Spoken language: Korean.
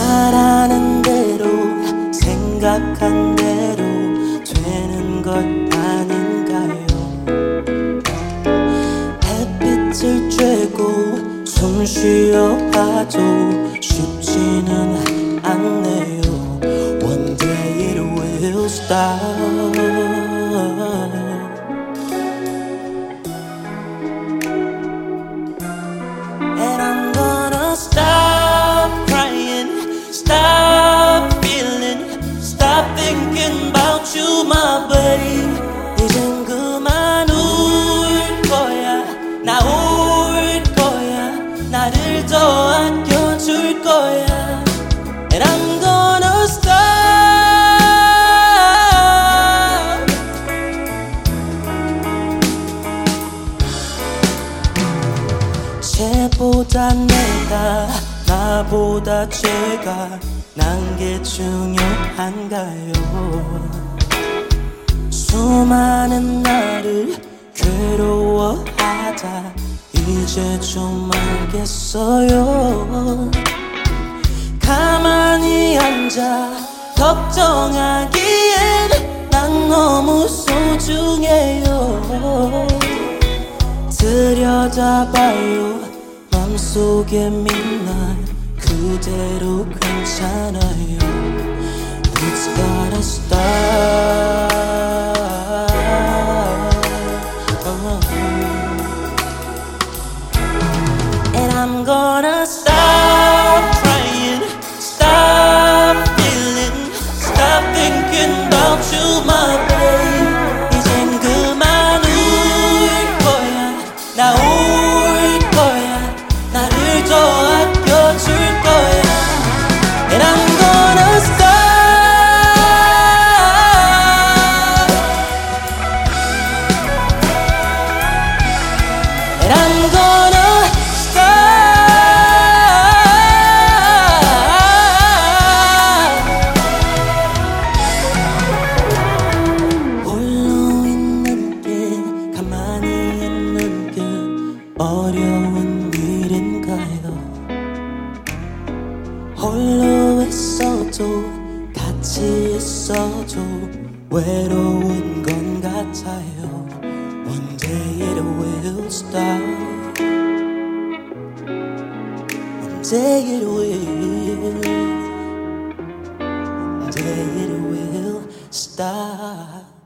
바라는 대로 생각한 대로 되는 것 아닌가요? 햇빛을 쬐고 숨 쉬어봐도 쉽지는 않네요. One day it will stop. And I'm gonna stop crying, stop feeling, stop thinking about you, my babe. 이젠 그만 울 거야, 나 올 거야, 나를 더 아껴줄 거야. And I'm gonna stop. 쟤보다 내가, 나보다 쟤가 난 게 중요한가요? 수많은 나를 괴로워하다 이제 좀 알겠어요. 가만히 앉아 걱정하기엔 난 너무 소중해요. 들여다봐요 맘속에 midnight 그대로 괜찮아요. It's gotta stop. And I'm gonna stop crying, stop feeling, stop thinking about you, my babe. 이젠 그만 울 거야, 나 올 거야, 나를 더 아껴줄 거야. And I'm gonna stop. And I'm gonna stop. 홀로 있는 게, 가만히 있는 게 어려운 일인가요? 홀로 있어도 같이 있어도 외로운 건 같아요. One day it will stop. One day it will. One day it will stop.